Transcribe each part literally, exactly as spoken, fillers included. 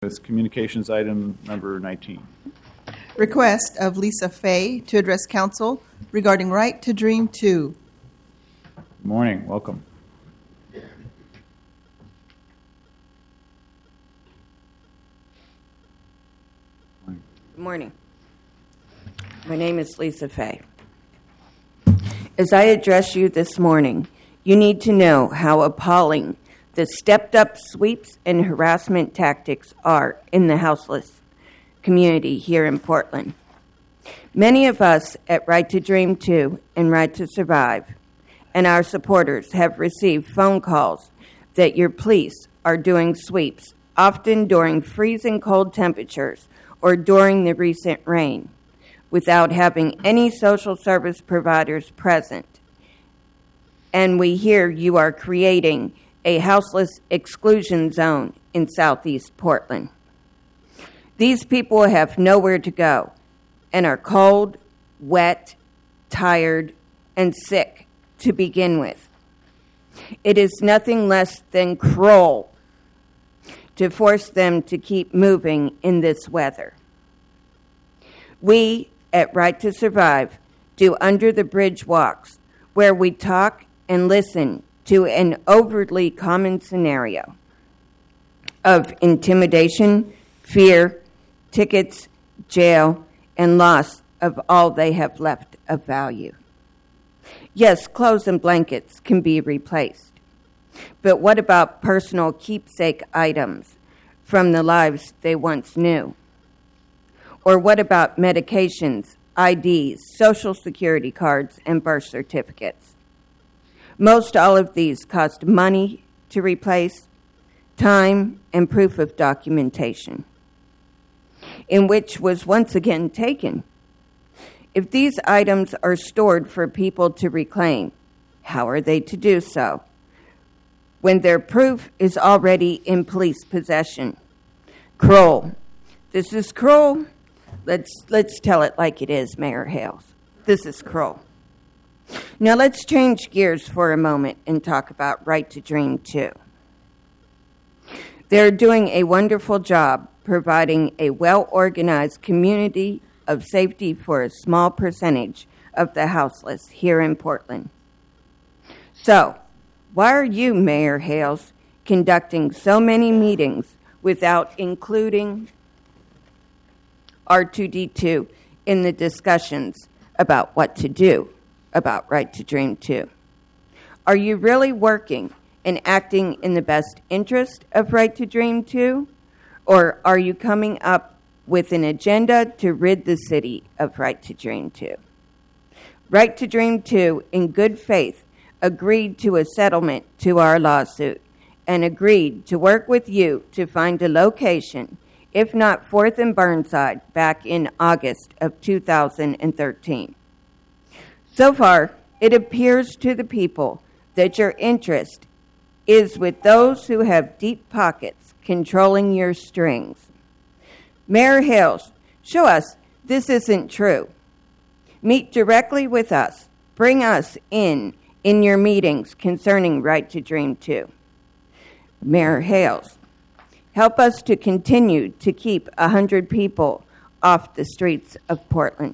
With communications item number nineteen. Request of Lisa Fay to address council regarding Right to Dream two. Good morning. Welcome. Good morning. My name is Lisa Fay. As I address you this morning, you need to know how appalling the stepped-up sweeps and harassment tactics are in the houseless community here in Portland. Many of us at Right to Dream two and Right to Survive and our supporters have received phone calls that your police are doing sweeps, often during freezing cold temperatures or during the recent rain, without having any social service providers present. And we hear you are creating a houseless exclusion zone in southeast Portland. These people have nowhere to go and are cold, wet, tired, and sick to begin with. It is nothing less than cruel to force them to keep moving in this weather. We at Right to Survive do under the bridge walks where we talk and listen to an overtly common scenario of intimidation, fear, tickets, jail, and loss of all they have left of value. Yes, clothes and blankets can be replaced, but what about personal keepsake items from the lives they once knew? Or what about medications, I Ds, social security cards, and birth certificates? Most all of these cost money to replace, time, and proof of documentation, in which was once again taken. If these items are stored for people to reclaim, how are they to do so when their proof is already in police possession? Cruel. This is cruel. Let's, let's tell it like it is, Mayor Hales. This is cruel. Now let's change gears for a moment and talk about Right to Dream two. They're doing a wonderful job providing a well-organized community of safety for a small percentage of the houseless here in Portland. So, why are you, Mayor Hales, conducting so many meetings without including R two D two in the discussions about what to do about Right to Dream two? Are you really working and acting in the best interest of Right to Dream two? Or are you coming up with an agenda to rid the city of Right to Dream two? Right to Dream two, in good faith, agreed to a settlement to our lawsuit and agreed to work with you to find a location, if not fourth and Burnside, back in August of two thousand thirteen. So far, it appears to the people that your interest is with those who have deep pockets controlling your strings. Mayor Hales, show us this isn't true. Meet directly with us. Bring us in in your meetings concerning Right to Dream two. Mayor Hales, help us to continue to keep one hundred people off the streets of Portland.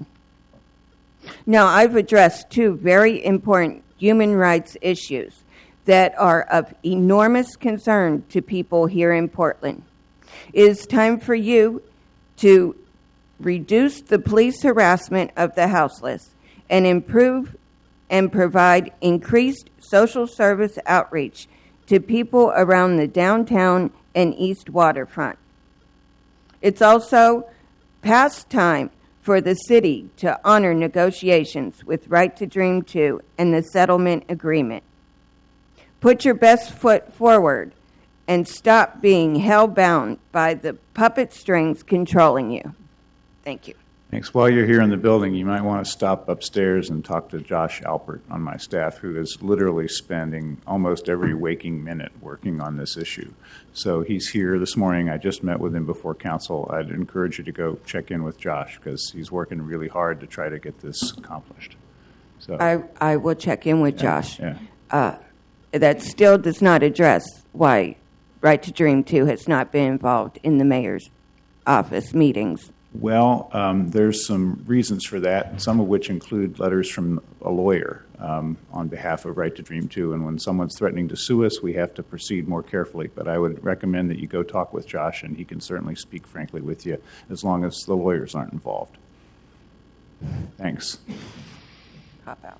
Now, I've addressed two very important human rights issues that are of enormous concern to people here in Portland. It is time for you to reduce the police harassment of the houseless and improve and provide increased social service outreach to people around the downtown and east waterfront. It's also past time for the city to honor negotiations with Right to Dream two and the settlement agreement. Put your best foot forward and stop being hell-bound by the puppet strings controlling you. Thank you. Thanks. While you're here in the building, you might want to stop upstairs and talk to Josh Alpert on my staff, who is literally spending almost every waking minute working on this issue. So he's here this morning. I just met with him before council. I'd encourage you to go check in with Josh because he's working really hard to try to get this accomplished. So I, I will check in with yeah, Josh. Yeah. Uh, that still does not address why Right to Dream two has not been involved in the mayor's office meetings? Well, um, there's some reasons for that, some of which include letters from a lawyer um, on behalf of Right to Dream two. And when someone's threatening to sue us, we have to proceed more carefully. But I would recommend that you go talk with Josh, and he can certainly speak frankly with you as long as the lawyers aren't involved. Thanks. Pop out.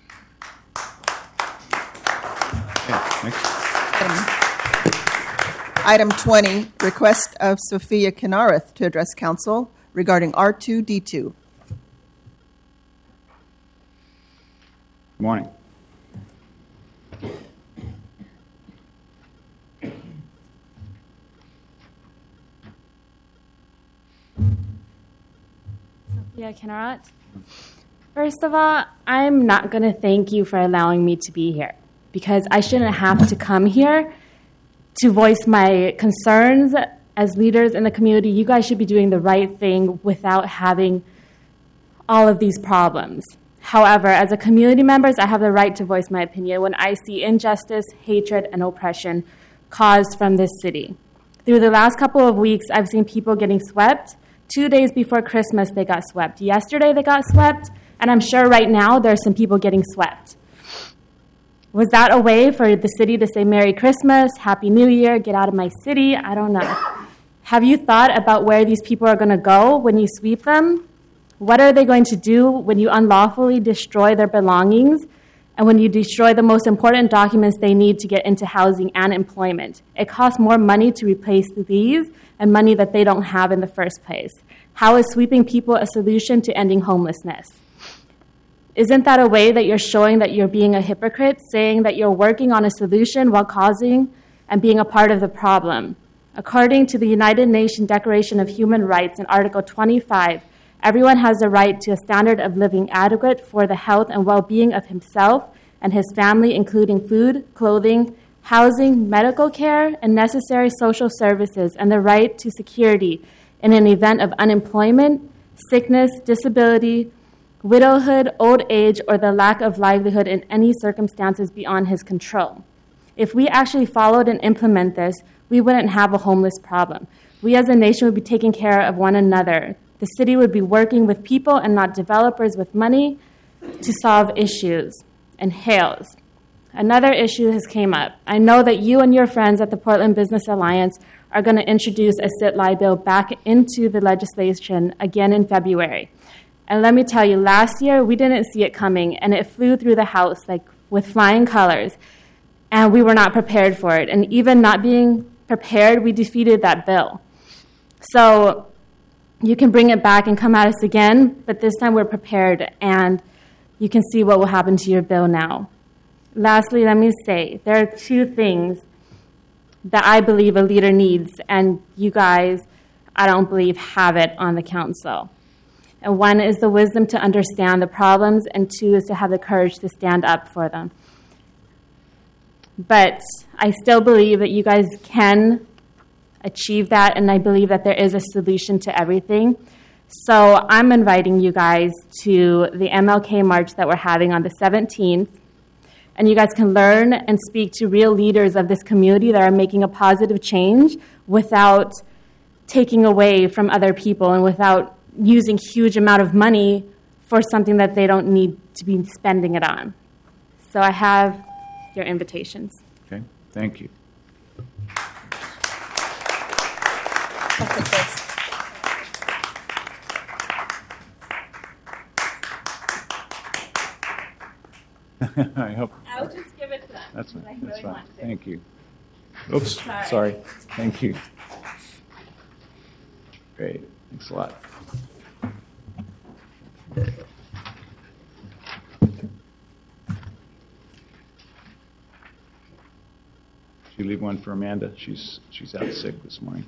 Okay, next. Item twenty, request of Sophia Kenareth to address council regarding R two D two. Good morning. Sophia Kenareth. First of all, I'm not going to thank you for allowing me to be here, because I shouldn't have to come here to voice my concerns as leaders in the community. You guys should be doing the right thing without having all of these problems. However, as a community members, I have the right to voice my opinion when I see injustice, hatred, and oppression caused from this city. Through the last couple of weeks, I've seen people getting swept. Two days before Christmas, they got swept. Yesterday, they got swept, and I'm sure right now there are some people getting swept. Was that a way for the city to say Merry Christmas, Happy New Year, get out of my city? I don't know. Have you thought about where these people are going to go when you sweep them? What are they going to do when you unlawfully destroy their belongings and when you destroy the most important documents they need to get into housing and employment? It costs more money to replace these and money that they don't have in the first place. How is sweeping people a solution to ending homelessness? Isn't that a way that you're showing that you're being a hypocrite, saying that you're working on a solution while causing and being a part of the problem? According to the United Nations Declaration of Human Rights in Article twenty-five, everyone has the right to a standard of living adequate for the health and well-being of himself and his family, including food, clothing, housing, medical care, and necessary social services, and the right to security in an event of unemployment, sickness, disability, widowhood, old age, or the lack of livelihood in any circumstances beyond his control. If we actually followed and implement this, we wouldn't have a homeless problem. We as a nation would be taking care of one another. The city would be working with people and not developers with money to solve issues and hails. Another issue has came up. I know that you and your friends at the Portland Business Alliance are going to introduce a sit-lie bill back into the legislation again in February. And let me tell you, last year we didn't see it coming, and it flew through the House like with flying colors, and we were not prepared for it. And even not being prepared, we defeated that bill. So you can bring it back and come at us again, but this time we're prepared, and you can see what will happen to your bill now. Lastly, let me say, there are two things that I believe a leader needs, and you guys, I don't believe, have it on the council. And one is the wisdom to understand the problems, and two is to have the courage to stand up for them. But I still believe that you guys can achieve that, and I believe that there is a solution to everything. So I'm inviting you guys to the M L K March that we're having on the seventeenth, and you guys can learn and speak to real leaders of this community that are making a positive change without taking away from other people and without using huge amount of money for something that they don't need to be spending it on. So I have your invitations. Okay, thank you. I'll take this. I hope. I'll just give it to them. That's fine. I That's really fine. want to. Thank you. Oops, Sorry. sorry. Thank you. Great. Thanks a lot. Did you leave one for Amanda? She's she's out sick this morning.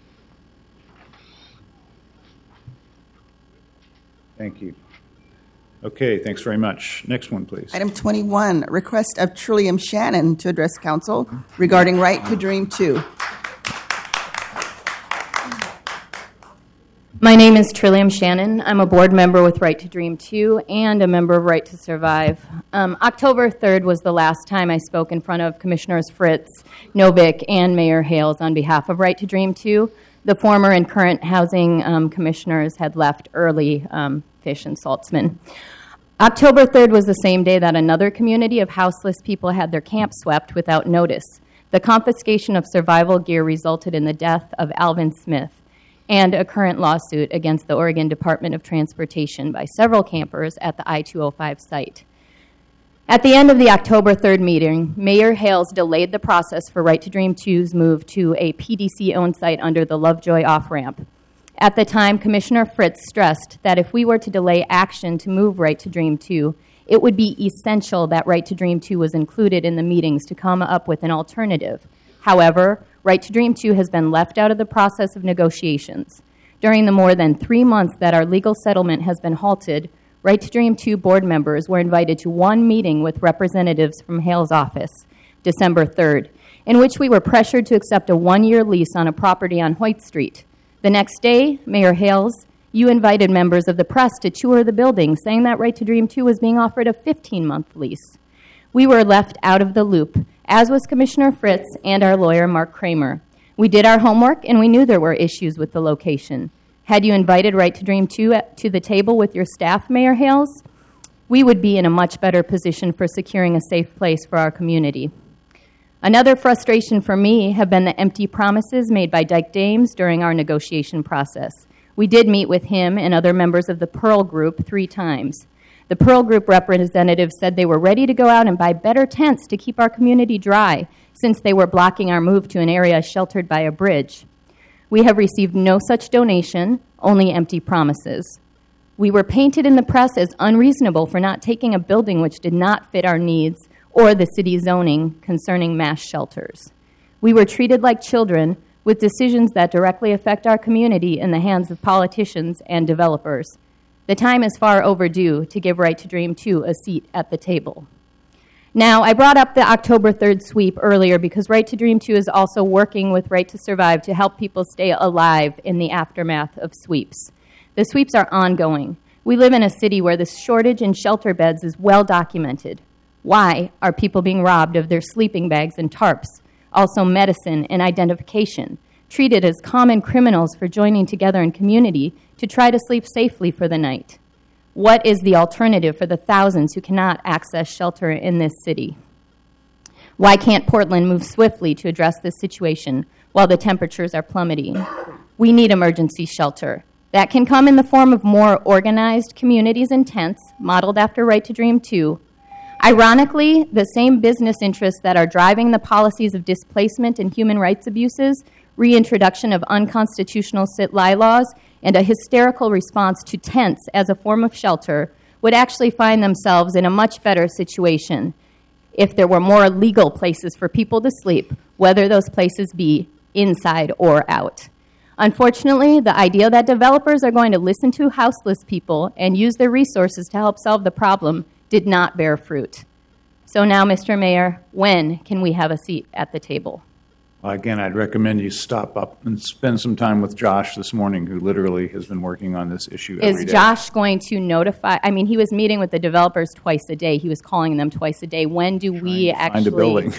Thank you. Okay, thanks very much. Next one, please. Item twenty-one, request of Trillium Shannon to address council regarding Right to Dream two. My name is Trillium Shannon. I'm a board member with Right to Dream two and a member of Right to Survive. Um, October third was the last time I spoke in front of Commissioners Fritz, Novick, and Mayor Hales on behalf of Right to Dream two. The former and current housing um, commissioners had left early, um, Fish and Saltzman. October third was the same day that another community of houseless people had their camp swept without notice. The confiscation of survival gear resulted in the death of Alvin Smith, and a current lawsuit against the Oregon Department of Transportation by several campers at the I two oh five site. At the end of the October third meeting, Mayor Hales delayed the process for Right to Dream two's move to a P D C-owned site under the Lovejoy off-ramp. At the time, Commissioner Fritz stressed that if we were to delay action to move Right to Dream two, it would be essential that Right to Dream two was included in the meetings to come up with an alternative. However, Right to Dream two has been left out of the process of negotiations. During the more than three months that our legal settlement has been halted, Right to Dream two board members were invited to one meeting with representatives from Hale's office, December third, in which we were pressured to accept a one-year lease on a property on Hoyt Street. The next day, Mayor Hales, you invited members of the press to tour the building, saying that Right to Dream two was being offered a fifteen-month lease. We were left out of the loop, as was Commissioner Fritz and our lawyer, Mark Kramer. We did our homework, and we knew there were issues with the location. Had you invited Right to Dream two to the table with your staff, Mayor Hales, we would be in a much better position for securing a safe place for our community. Another frustration for me have been the empty promises made by Dyke Dames during our negotiation process. We did meet with him and other members of the Pearl Group three times. The Pearl Group representatives said they were ready to go out and buy better tents to keep our community dry, since they were blocking our move to an area sheltered by a bridge. We have received no such donation, only empty promises. We were painted in the press as unreasonable for not taking a building which did not fit our needs or the city zoning concerning mass shelters. We were treated like children with decisions that directly affect our community in the hands of politicians and developers. The time is far overdue to give Right to Dream two a seat at the table. Now, I brought up the October third sweep earlier because Right to Dream two is also working with Right to Survive to help people stay alive in the aftermath of sweeps. The sweeps are ongoing. We live in a city where the shortage in shelter beds is well documented. Why are people being robbed of their sleeping bags and tarps? Also medicine and identification, treated as common criminals for joining together in community to try to sleep safely for the night. What is the alternative for the thousands who cannot access shelter in this city? Why can't Portland move swiftly to address this situation while the temperatures are plummeting? We need emergency shelter. That can come in the form of more organized communities and tents, modeled after Right to Dream two. Ironically, the same business interests that are driving the policies of displacement and human rights abuses, reintroduction of unconstitutional sit-lie laws, and a hysterical response to tents as a form of shelter would actually find themselves in a much better situation if there were more legal places for people to sleep, whether those places be inside or out. Unfortunately, the idea that developers are going to listen to houseless people and use their resources to help solve the problem did not bear fruit. So now, Mister Mayor, when can we have a seat at the table? Well, again, I'd recommend you stop up and spend some time with Josh this morning, who literally has been working on this issue every Is day. Josh going to notify? I mean, he was meeting with the developers twice a day. He was calling them twice a day. When do we actually find a building?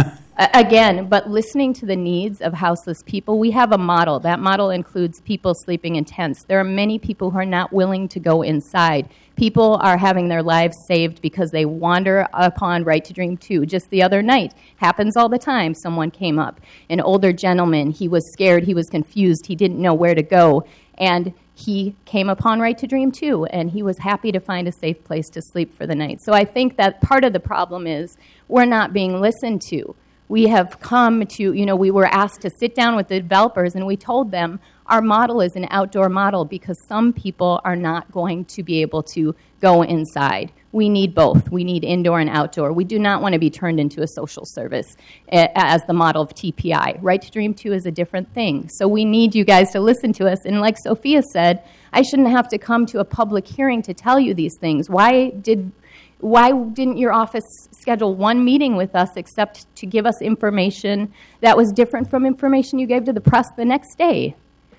Again, but listening to the needs of houseless people, we have a model. That model includes people sleeping in tents. There are many people who are not willing to go inside. People are having their lives saved because they wander upon Right to Dream two. Just the other night, happens all the time, someone came up. An older gentleman, he was scared, he was confused, he didn't know where to go, and he came upon Right to Dream two, and he was happy to find a safe place to sleep for the night. So I think that part of the problem is we're not being listened to. We have come to, you know, we were asked to sit down with the developers, and we told them our model is an outdoor model because some people are not going to be able to go inside. We need both. We need indoor and outdoor. We do not want to be turned into a social service as the model of T P I. Right to Dream two is a different thing. So we need you guys to listen to us. And like Sophia said, I shouldn't have to come to a public hearing to tell you these things. Why did... Why didn't your office schedule one meeting with us except to give us information that was different from information you gave to the press the next day?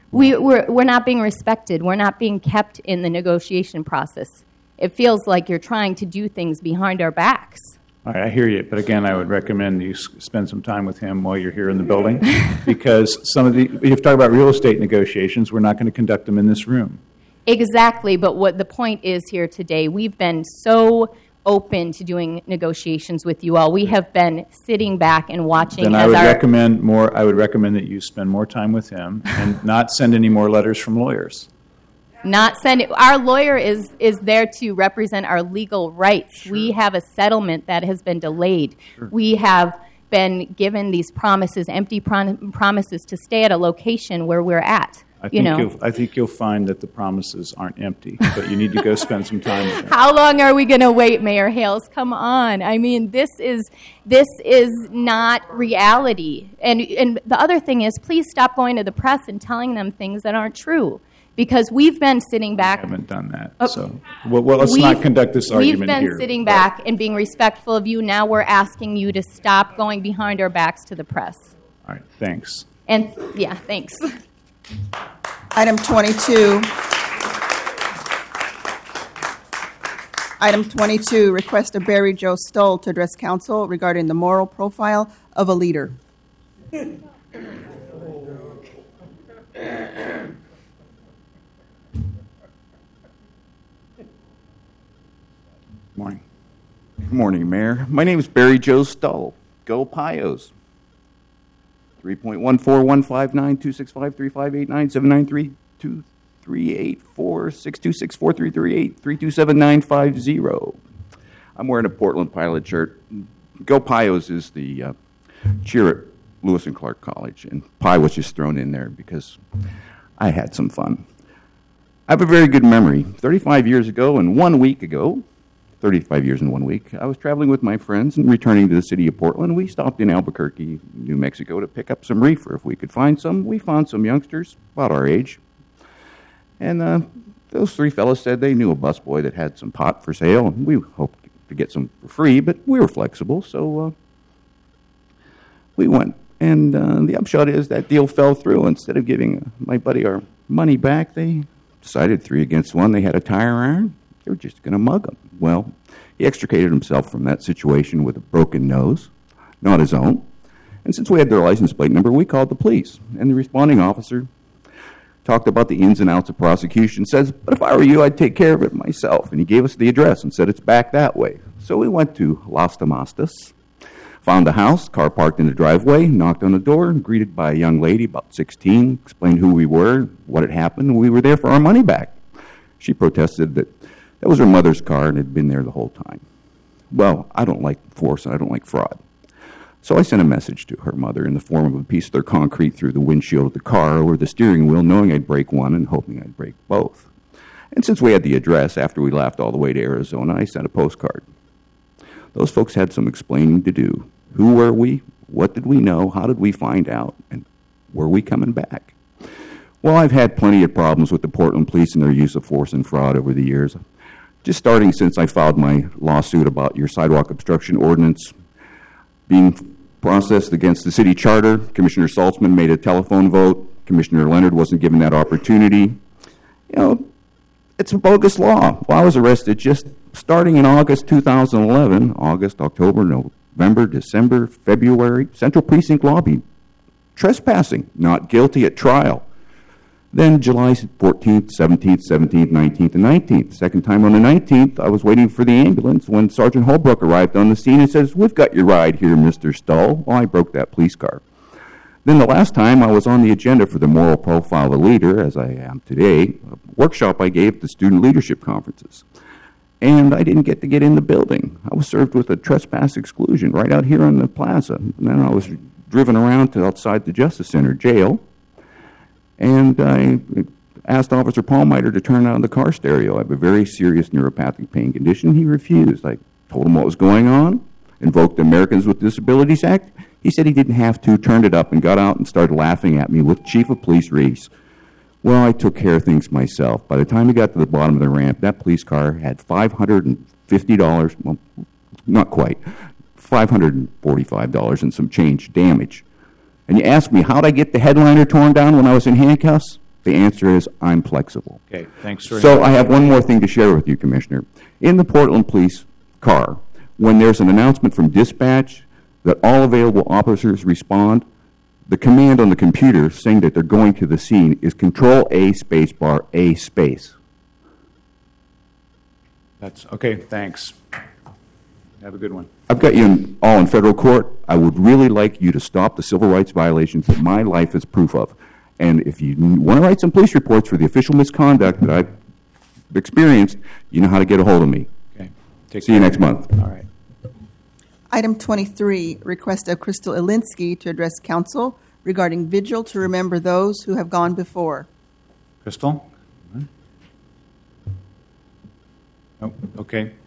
We, we're, we're not being respected. We're not being kept in the negotiation process. It feels like you're trying to do things behind our backs. All right, I hear you, but again, I would recommend you s- spend some time with him while you're here in the building, because some of the, if you talk about real estate negotiations, we're not going to conduct them in this room. Exactly, but what the point is here today, we've been so open to doing negotiations with you all. We have been sitting back and watching Then as I would our... recommend more, I would recommend that you spend more time with him and not send any more letters from lawyers. Not send it. Our lawyer is, is there to represent our legal rights. Sure. We have a settlement that has been delayed. Sure. We have been given these promises, empty prom- promises to stay at a location where we're at. I you think know. you'll, I think you'll find that the promises aren't empty, but you need to go spend some time with him. How long are we going to wait, Mayor Hales? Come on. I mean, this is this is not reality. And and the other thing is, please stop going to the press and telling them things that aren't true. Because we've been sitting back. I haven't done that. Oh, So, well, well let's we've- not conduct this argument We've been here. sitting but- back and being respectful of you. Now we're asking you to stop going behind our backs to the press. All right, thanks. And yeah, thanks. Item twenty-two. Item twenty-two, request of Barry Joe Stoll to address council regarding the moral profile of a leader. Morning. Good morning, Mayor. My name is Barry Joe Stoll. Go Pios. three point one four one five nine two six five three five eight nine seven nine three two three eight four six two six four three three eight three two seven nine five zero. I'm wearing a Portland Pilot shirt. Go Pios is the uh, cheer at Lewis and Clark College, and Pi was just thrown in there because I had some fun. I have a very good memory. thirty-five years ago and one week ago, thirty-five years and one week, I was traveling with my friends and returning to the city of Portland. We stopped in Albuquerque, New Mexico, to pick up some reefer if we could find some. We found some youngsters about our age. And uh, those three fellows said they knew a busboy that had some pot for sale, and we hoped to get some for free, but we were flexible, so uh, we went. And uh, the upshot is that deal fell through. Instead of giving my buddy our money back, they decided three against one. They had a tire iron. They were just going to mug him. Well, he extricated himself from that situation with a broken nose, not his own. And since we had their license plate number, we called the police. And the responding officer talked about the ins and outs of prosecution, says, but if I were you, I'd take care of it myself. And he gave us the address and said it's back that way. So we went to Las Tomastas, found the house, car parked in the driveway, knocked on the door, and greeted by a young lady, about sixteen, explained who we were, what had happened, and we were there for our money back. She protested that that was her mother's car and had been there the whole time. Well, I don't like force and I don't like fraud. So I sent a message to her mother in the form of a piece of their concrete through the windshield of the car or the steering wheel, knowing I'd break one and hoping I'd break both. And since we had the address after we left all the way to Arizona, I sent a postcard. Those folks had some explaining to do. Who were we? What did we know? How did we find out? And were we coming back? Well, I've had plenty of problems with the Portland police and their use of force and fraud over the years. Just starting since I filed my lawsuit about your sidewalk obstruction ordinance being processed against the city charter. Commissioner Saltzman made a telephone vote. Commissioner Leonard wasn't given that opportunity. You know, it's a bogus law. Well, I was arrested just starting in August two thousand eleven, August, October, November, December, February, Central Precinct lobby, trespassing, not guilty at trial. Then July fourteenth, seventeenth, seventeenth, nineteenth, and nineteenth. Second time on the nineteenth, I was waiting for the ambulance when Sergeant Holbrook arrived on the scene and says, "We've got your ride here, Mister Stoll." Well, I broke that police car. Then the last time I was on the agenda for the moral profile of a leader, as I am today, a workshop I gave at the student leadership conferences. And I didn't get to get in the building. I was served with a trespass exclusion right out here on the plaza. And then I was driven around to outside the Justice Center jail. And I asked Officer Palmiter to turn on the car stereo. I have a very serious neuropathic pain condition. He refused. I told him what was going on, invoked the Americans with Disabilities Act. He said he didn't have to, turned it up, and got out and started laughing at me with Chief of Police Reese. Well, I took care of things myself. By the time we got to the bottom of the ramp, that police car had five hundred fifty dollars, well, not quite, five hundred forty-five dollars and some change damage. And you ask me, how'd I get the headliner torn down when I was in handcuffs? The answer is I'm flexible. Okay, thanks very So much. I have one more thing to share with you, Commissioner. In the Portland Police car, when there's an announcement from dispatch that all available officers respond, the command on the computer saying that they're going to the scene is Control A space bar A space. That's okay. Thanks. Have a good one. I've got you in, all in federal court. I would really like you to stop the civil rights violations that my life is proof of. And if you want to write some police reports for the official misconduct that I've experienced, you know how to get a hold of me. Okay. Take See you care. next month. All right. Item twenty-three, request of Crystal Elinsky to address council regarding vigil to remember those who have gone before. Crystal? Oh, okay.